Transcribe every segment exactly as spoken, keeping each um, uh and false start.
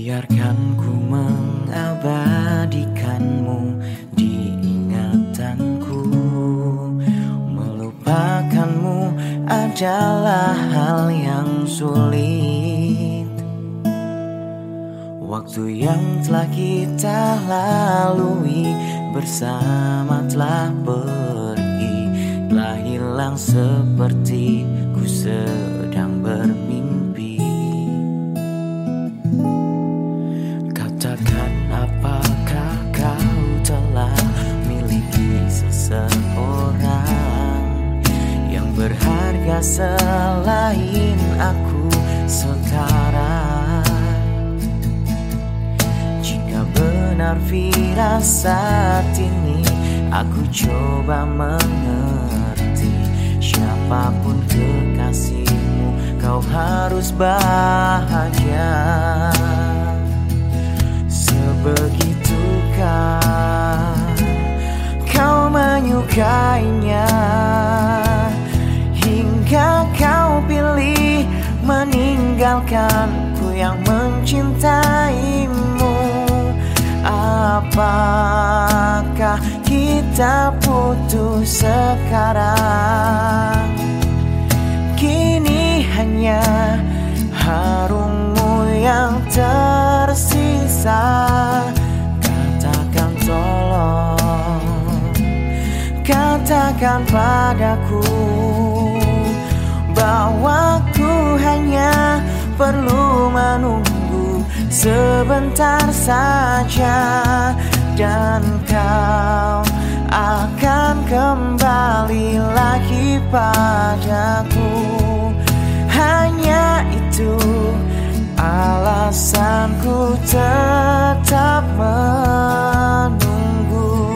Biarkan ku mengabadikanmu di ingatanku. Melupakanmu adalah hal yang sulit. Waktu yang telah kita lalui bersama telah pergi, telah hilang seperti ku sedang bermimpi. Katakan, apakah kau telah miliki seseorang yang berharga selain aku sekarang? Jika benar firasat ini, aku coba mengerti. Siapapun kekasihmu, kau harus bahagia. Sebegitukah kau menyukainya, hingga kau pilih meninggalkanku yang mencintaimu? Apakah kita putus sekarang? Kini hanya harummu yang tersisa. Katakan, tolong katakan padaku bahwa ku hanya perlu menunggu sebentar saja, dan kau akan kembali lagi padaku. Hanya itu alasanku tetap menunggu.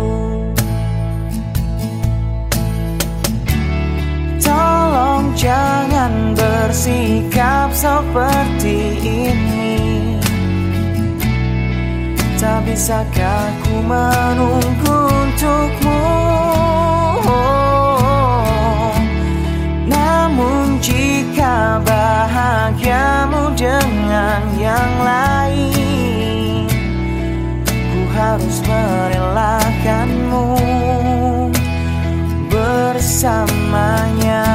Tolong jangan bersikap seperti ini. Tak bisakah ku menunggu untukmu? Namun jika bahagiamu dengan yang lain, ku harus merelakanmu bersamanya.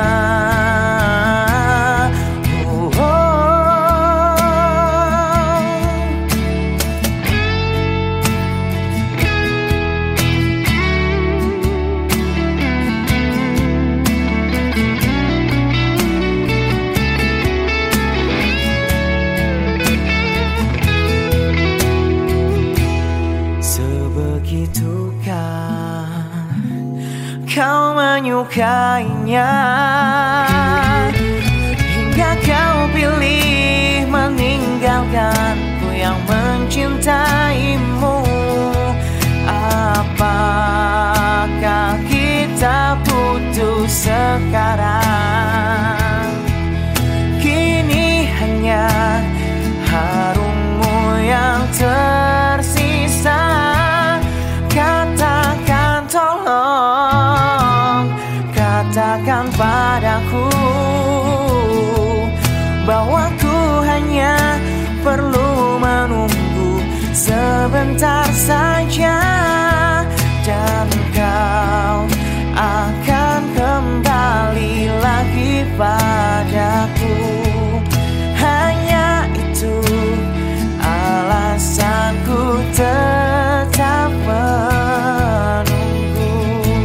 Kau menyukainya, hingga kau pilih meninggalkanku yang mencintaimu. Apakah kita putus sekarang? Kini hanya harummu yang tersisa. Katakan, tolong katakan padaku bahwa ku hanya perlu menunggu sebentar saja, dan kau akan kembali lagi padaku. Hanya itu alasanku tetap menunggu.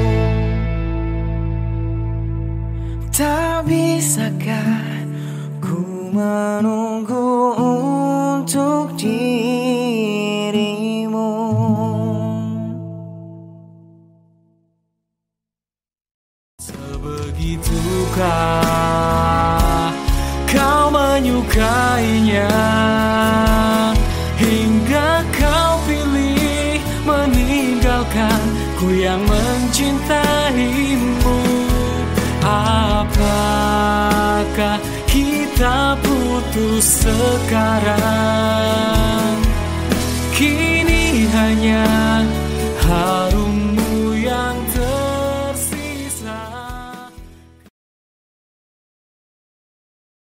Tak bisakah ku menunggu untuk dirimu? Sebegitukah kau menyukainya, hingga kau pilih meninggalkanku yang mencintaimu? Apakah kita putus sekarang? Kini hanya hal